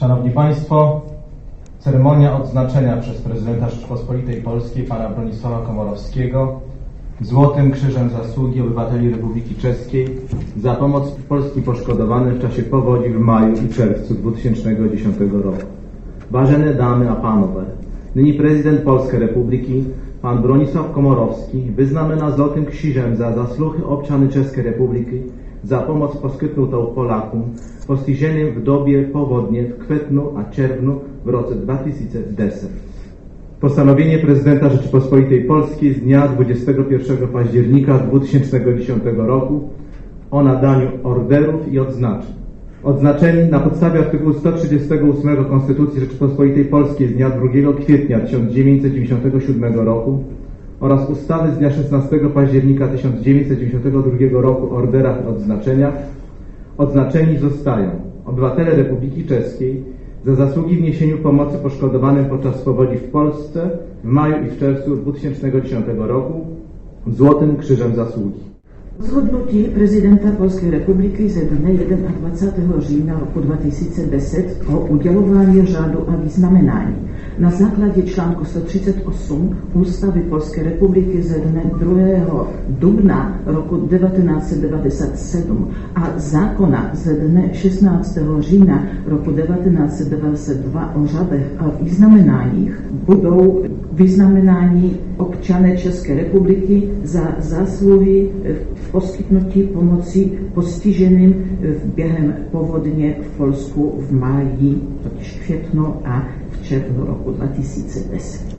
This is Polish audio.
Szanowni Państwo, ceremonia odznaczenia przez prezydenta Rzeczypospolitej Polskiej pana Bronisława Komorowskiego Złotym Krzyżem Zasługi Obywateli Republiki Czeskiej za pomoc Polskim poszkodowanym w czasie powodzi w maju i czerwcu 2010 roku. Ważone damy a panowie, nyní prezydent Polskiej Republiki, pan Bronisław Komorowski, wyznamena Złotym Krzyżem za zasłuchy občany Českej Republiky, za pomoc poskytnutą Polakom postiženým w dobie powodnie w kwietniu a czerwcu w roku 2010. Postanowienie prezydenta Rzeczypospolitej Polskiej z dnia 21 października 2010 roku o nadaniu orderów i odznaczeń. Odznaczeni na podstawie artykułu 138 Konstytucji Rzeczypospolitej Polskiej z dnia 2 kwietnia 1997 roku oraz ustawy z dnia 16 października 1992 roku o orderach i odznaczeniach odznaczeni zostają obywatele Republiki Czeskiej za zasługi w niesieniu pomocy poszkodowanym podczas powodzi w Polsce w maju i w czerwcu 2010 roku Złotym Krzyżem Zasługi. Rozhodnutí prezidenta Polské republiky ze dne 21. října roku 2010 o udělování řádu a vyznamenání na základě článku 138 Ústavy Polské republiky ze dne 2. dubna roku 1997 a zákona ze dne 16. října roku 1992 o řádech a vyznamenáních budou vyznamenání občané České republiky za zásluhy v poskytnutí pomoci postiženým během povodně v Polsku v máji, totiž květnu a v červnu roku 2010.